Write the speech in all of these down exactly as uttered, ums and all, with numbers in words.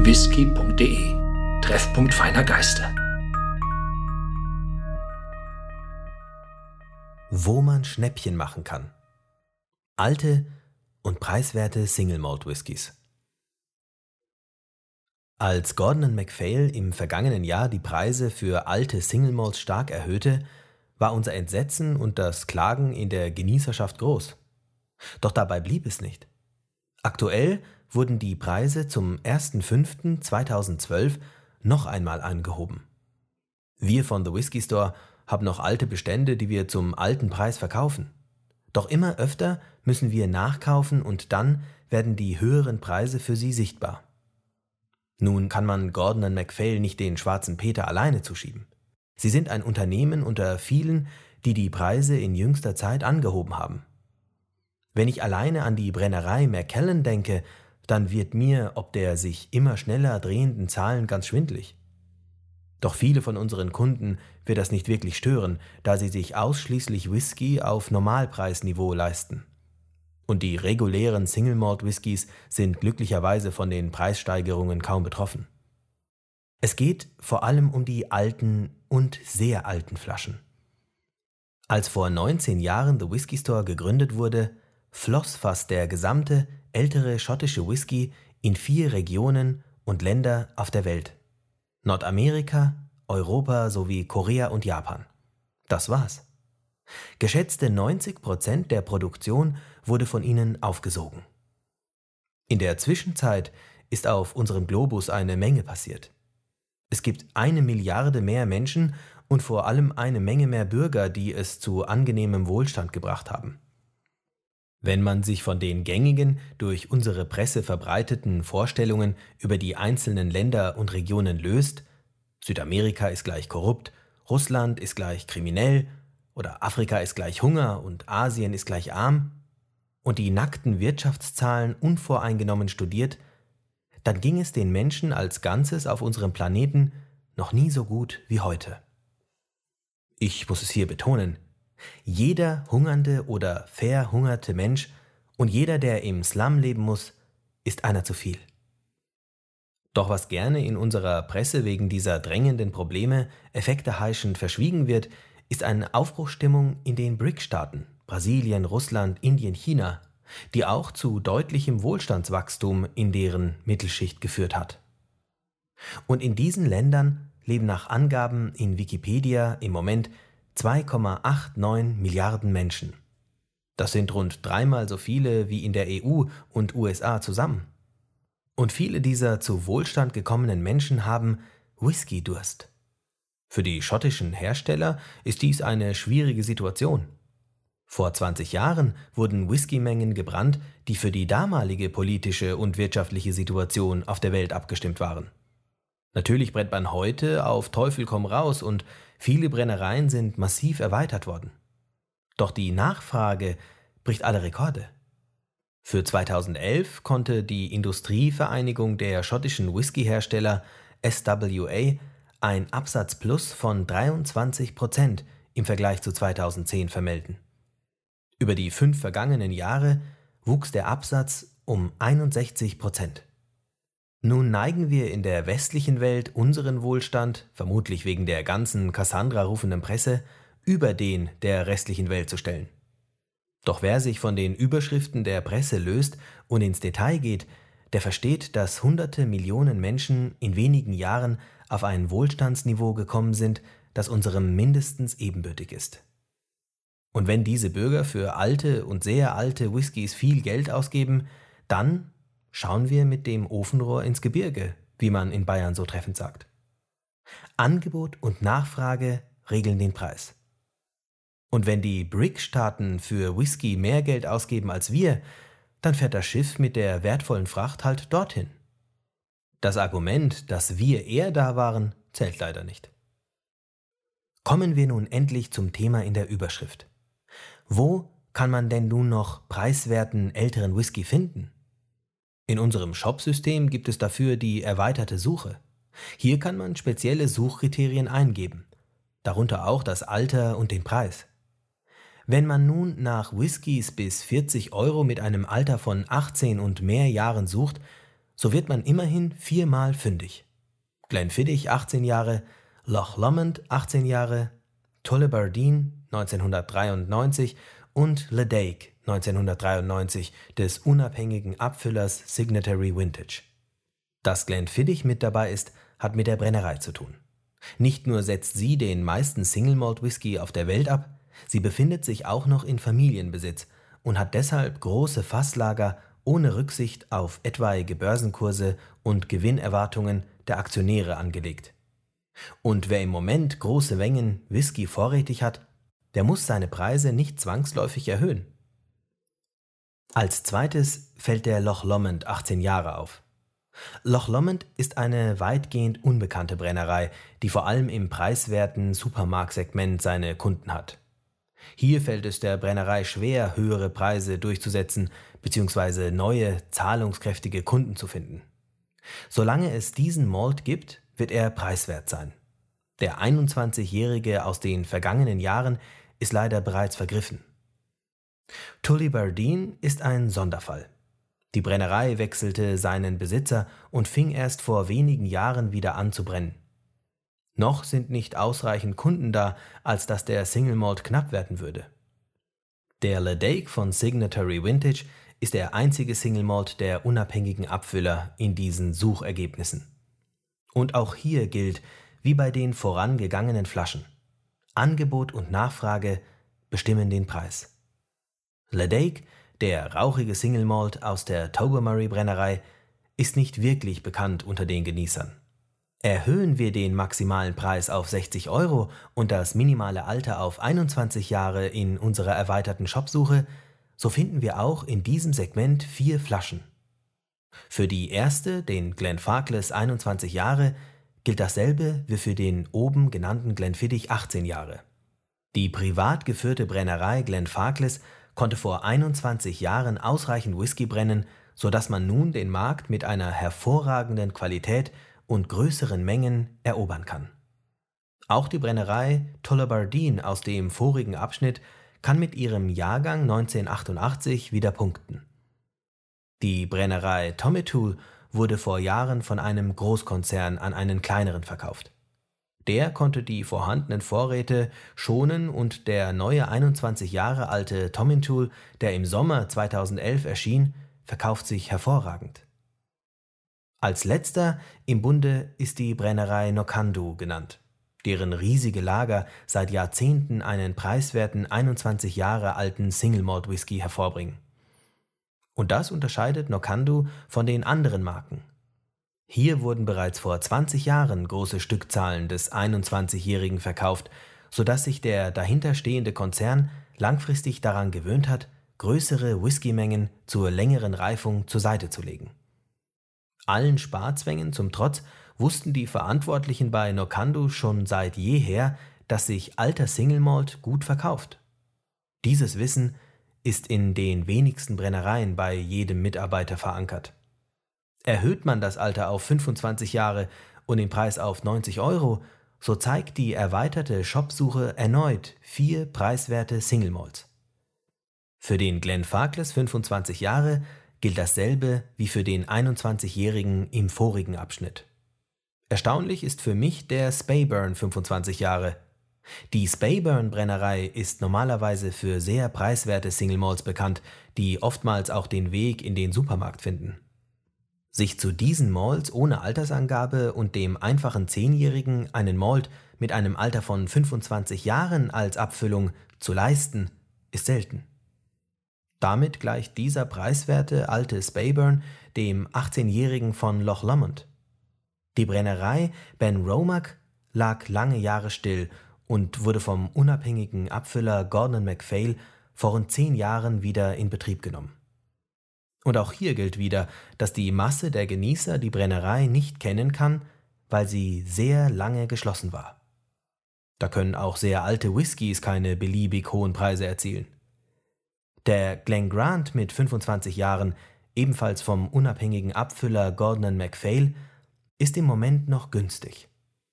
whisky punkt de, Treffpunkt feiner Geister. Wo man Schnäppchen machen kann. Alte und preiswerte Single Malt Whiskys. Als Gordon und MacPhail im vergangenen Jahr die Preise für alte Single Malts stark erhöhte, war unser Entsetzen und das Klagen in der Genießerschaft groß. Doch dabei blieb es nicht. Aktuell wurden die Preise zum ersten fünften zweitausendzwölf noch einmal angehoben. Wir von The Whisky Store haben noch alte Bestände, die wir zum alten Preis verkaufen. Doch immer öfter müssen wir nachkaufen und dann werden die höheren Preise für sie sichtbar. Nun kann man Gordon und MacPhail nicht den schwarzen Peter alleine zuschieben. Sie sind ein Unternehmen unter vielen, die die Preise in jüngster Zeit angehoben haben. Wenn ich alleine an die Brennerei Macallan denke, dann wird mir ob der sich immer schneller drehenden Zahlen ganz schwindlig. Doch viele von unseren Kunden wird das nicht wirklich stören, da sie sich ausschließlich Whisky auf Normalpreisniveau leisten. Und die regulären Single Malt Whiskys sind glücklicherweise von den Preissteigerungen kaum betroffen. Es geht vor allem um die alten und sehr alten Flaschen. Als vor neunzehn Jahren The Whisky Store gegründet wurde, floss fast der gesamte ältere schottische Whisky in vier Regionen und Länder auf der Welt. Nordamerika, Europa sowie Korea und Japan. Das war's. Geschätzte neunzig Prozent der Produktion wurde von ihnen aufgesogen. In der Zwischenzeit ist auf unserem Globus eine Menge passiert. Es gibt eine Milliarde mehr Menschen und vor allem eine Menge mehr Bürger, die es zu angenehmem Wohlstand gebracht haben. Wenn man sich von den gängigen, durch unsere Presse verbreiteten Vorstellungen über die einzelnen Länder und Regionen löst, Südamerika ist gleich korrupt, Russland ist gleich kriminell oder Afrika ist gleich Hunger und Asien ist gleich arm, und die nackten Wirtschaftszahlen unvoreingenommen studiert, dann ging es den Menschen als Ganzes auf unserem Planeten noch nie so gut wie heute. Ich muss es hier betonen: Jeder hungernde oder verhungerte Mensch und jeder, der im Slum leben muss, ist einer zu viel. Doch was gerne in unserer Presse wegen dieser drängenden Probleme effekteheischend verschwiegen wird, ist eine Aufbruchsstimmung in den B R I C-Staaten, Brasilien, Russland, Indien, China, die auch zu deutlichem Wohlstandswachstum in deren Mittelschicht geführt hat. Und in diesen Ländern leben nach Angaben in Wikipedia im Moment zwei Komma neunundachtzig Milliarden Menschen. Das sind rund dreimal so viele wie in der E U und U S A zusammen. Und viele dieser zu Wohlstand gekommenen Menschen haben Whisky-Durst. Für die schottischen Hersteller ist dies eine schwierige Situation. Vor zwanzig Jahren wurden Whiskymengen gebrannt, die für die damalige politische und wirtschaftliche Situation auf der Welt abgestimmt waren. Natürlich brennt man heute auf Teufel komm raus und viele Brennereien sind massiv erweitert worden. Doch die Nachfrage bricht alle Rekorde. Für zweitausendelf konnte die Industrievereinigung der schottischen Whiskyhersteller S W A ein Absatzplus von dreiundzwanzig Prozent im Vergleich zu zweitausendzehn vermelden. Über die fünf vergangenen Jahre wuchs der Absatz um einundsechzig Prozent. Nun neigen wir in der westlichen Welt unseren Wohlstand, vermutlich wegen der ganzen Cassandra-rufenden Presse, über den der restlichen Welt zu stellen. Doch wer sich von den Überschriften der Presse löst und ins Detail geht, der versteht, dass hunderte Millionen Menschen in wenigen Jahren auf ein Wohlstandsniveau gekommen sind, das unserem mindestens ebenbürtig ist. Und wenn diese Bürger für alte und sehr alte Whiskys viel Geld ausgeben, dann schauen wir mit dem Ofenrohr ins Gebirge, wie man in Bayern so treffend sagt. Angebot und Nachfrage regeln den Preis. Und wenn die B R I C-Staaten für Whisky mehr Geld ausgeben als wir, dann fährt das Schiff mit der wertvollen Fracht halt dorthin. Das Argument, dass wir eher da waren, zählt leider nicht. Kommen wir nun endlich zum Thema in der Überschrift. Wo kann man denn nun noch preiswerten älteren Whisky finden? In unserem Shopsystem gibt es dafür die erweiterte Suche. Hier kann man spezielle Suchkriterien eingeben, darunter auch das Alter und den Preis. Wenn man nun nach Whiskys bis vierzig Euro mit einem Alter von achtzehn und mehr Jahren sucht, so wird man immerhin viermal fündig. Glenfiddich achtzehn Jahre, Loch Lomond achtzehn Jahre, Tullibardine neunzehnhundertdreiundneunzig und Ledaig neunzehnhundertdreiundneunzig des unabhängigen Abfüllers Signatory Vintage. Dass Glenfiddich mit dabei ist, hat mit der Brennerei zu tun. Nicht nur setzt sie den meisten Single Malt Whisky auf der Welt ab, sie befindet sich auch noch in Familienbesitz und hat deshalb große Fasslager ohne Rücksicht auf etwaige Börsenkurse und Gewinnerwartungen der Aktionäre angelegt. Und wer im Moment große Mengen Whisky vorrätig hat, der muss seine Preise nicht zwangsläufig erhöhen. Als zweites fällt der Loch Lomond achtzehn Jahre auf. Loch Lomond ist eine weitgehend unbekannte Brennerei, die vor allem im preiswerten Supermarktsegment seine Kunden hat. Hier fällt es der Brennerei schwer, höhere Preise durchzusetzen bzw. neue, zahlungskräftige Kunden zu finden. Solange es diesen Malt gibt, wird er preiswert sein. Der einundzwanzigjährige aus den vergangenen Jahren ist leider bereits vergriffen. Tullibardine ist ein Sonderfall. Die Brennerei wechselte seinen Besitzer und fing erst vor wenigen Jahren wieder an zu brennen. Noch sind nicht ausreichend Kunden da, als dass der Single Malt knapp werden würde. Der Ledaig von Signatory Vintage ist der einzige Single Malt der unabhängigen Abfüller in diesen Suchergebnissen. Und auch hier gilt, wie bei den vorangegangenen Flaschen: Angebot und Nachfrage bestimmen den Preis. Ledaig, der rauchige Single Malt aus der Tobermory Brennerei, ist nicht wirklich bekannt unter den Genießern. Erhöhen wir den maximalen Preis auf sechzig Euro und das minimale Alter auf einundzwanzig Jahre in unserer erweiterten Shopsuche, so finden wir auch in diesem Segment vier Flaschen. Für die erste, den Glenfarclas einundzwanzig Jahre, gilt dasselbe wie für den oben genannten Glenfiddich achtzehn Jahre. Die privat geführte Brennerei Glenfarclas konnte vor einundzwanzig Jahren ausreichend Whisky brennen, sodass man nun den Markt mit einer hervorragenden Qualität und größeren Mengen erobern kann. Auch die Brennerei Tullibardine aus dem vorigen Abschnitt kann mit ihrem Jahrgang neunzehnhundertachtundachtzig wieder punkten. Die Brennerei Tommetool wurde vor Jahren von einem Großkonzern an einen kleineren verkauft. Der konnte die vorhandenen Vorräte schonen und der neue einundzwanzig Jahre alte Tommetool, der im Sommer zweitausendelf erschien, verkauft sich hervorragend. Als letzter im Bunde ist die Brennerei Knockandu genannt, deren riesige Lager seit Jahrzehnten einen preiswerten einundzwanzig Jahre alten Single Malt Whisky hervorbringen. Und das unterscheidet Knockandu von den anderen Marken. Hier wurden bereits vor zwanzig Jahren große Stückzahlen des einundzwanzigjährigen verkauft, sodass sich der dahinterstehende Konzern langfristig daran gewöhnt hat, größere Whiskymengen zur längeren Reifung zur Seite zu legen. Allen Sparzwängen zum Trotz wussten die Verantwortlichen bei Knockandu schon seit jeher, dass sich alter Single Malt gut verkauft. Dieses Wissen ist in den wenigsten Brennereien bei jedem Mitarbeiter verankert. Erhöht man das Alter auf fünfundzwanzig Jahre und den Preis auf neunzig Euro, so zeigt die erweiterte Shopsuche erneut vier preiswerte Single Malts. Für den Glenfarclas fünfundzwanzig Jahre gilt dasselbe wie für den einundzwanzigjährigen im vorigen Abschnitt. Erstaunlich ist für mich der Speyburn fünfundzwanzig Jahre. Die Speyburn Brennerei ist normalerweise für sehr preiswerte Single Malts bekannt, die oftmals auch den Weg in den Supermarkt finden. Sich zu diesen Malts ohne Altersangabe und dem einfachen Zehnjährigen einen Malt mit einem Alter von fünfundzwanzig Jahren als Abfüllung zu leisten, ist selten. Damit gleicht dieser preiswerte alte Speyburn dem achtzehnjährigen von Loch Lomond. Die Brennerei Benromach lag lange Jahre still und wurde vom unabhängigen Abfüller Gordon MacPhail vor rund zehn Jahren wieder in Betrieb genommen. Und auch hier gilt wieder, dass die Masse der Genießer die Brennerei nicht kennen kann, weil sie sehr lange geschlossen war. Da können auch sehr alte Whiskys keine beliebig hohen Preise erzielen. Der Glengrant mit fünfundzwanzig Jahren, ebenfalls vom unabhängigen Abfüller Gordon MacPhail, ist im Moment noch günstig.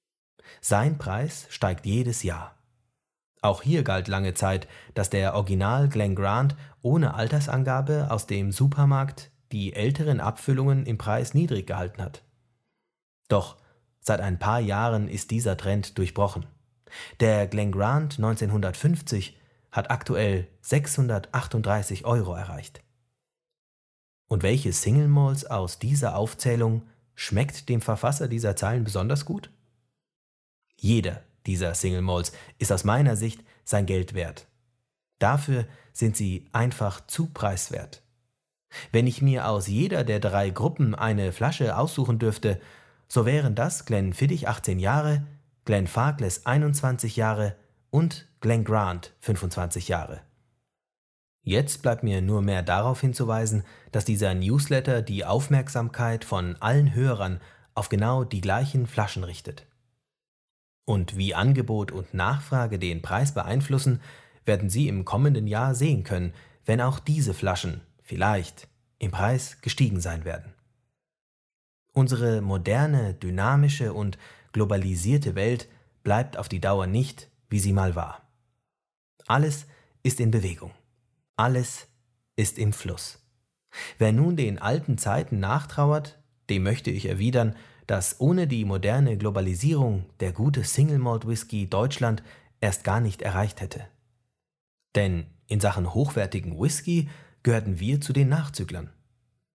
Sein Preis steigt jedes Jahr. Auch hier galt lange Zeit, dass der Original Glengrant ohne Altersangabe aus dem Supermarkt die älteren Abfüllungen im Preis niedrig gehalten hat. Doch seit ein paar Jahren ist dieser Trend durchbrochen. Der Glen Grant neunzehnhundertfünfzig hat aktuell sechshundertachtunddreißig Euro erreicht. Und welche Single Malts aus dieser Aufzählung schmeckt dem Verfasser dieser Zeilen besonders gut? Jeder dieser Single Malts ist aus meiner Sicht sein Geld wert. Dafür sind sie einfach zu preiswert. Wenn ich mir aus jeder der drei Gruppen eine Flasche aussuchen dürfte, so wären das Glenfiddich achtzehn Jahre, Glenfarclas einundzwanzig Jahre und Glen Grant fünfundzwanzig Jahre. Jetzt bleibt mir nur mehr darauf hinzuweisen, dass dieser Newsletter die Aufmerksamkeit von allen Hörern auf genau die gleichen Flaschen richtet. Und wie Angebot und Nachfrage den Preis beeinflussen, werden Sie im kommenden Jahr sehen können, wenn auch diese Flaschen vielleicht im Preis gestiegen sein werden. Unsere moderne, dynamische und globalisierte Welt bleibt auf die Dauer nicht, wie sie mal war. Alles ist in Bewegung. Alles ist im Fluss. Wer nun den alten Zeiten nachtrauert, dem möchte ich erwidern, dass ohne die moderne Globalisierung der gute Single Malt Whisky Deutschland erst gar nicht erreicht hätte. Denn in Sachen hochwertigen Whisky gehörten wir zu den Nachzüglern.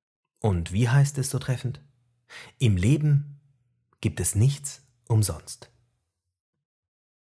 Und wie heißt es so treffend? Im Leben gibt es nichts umsonst.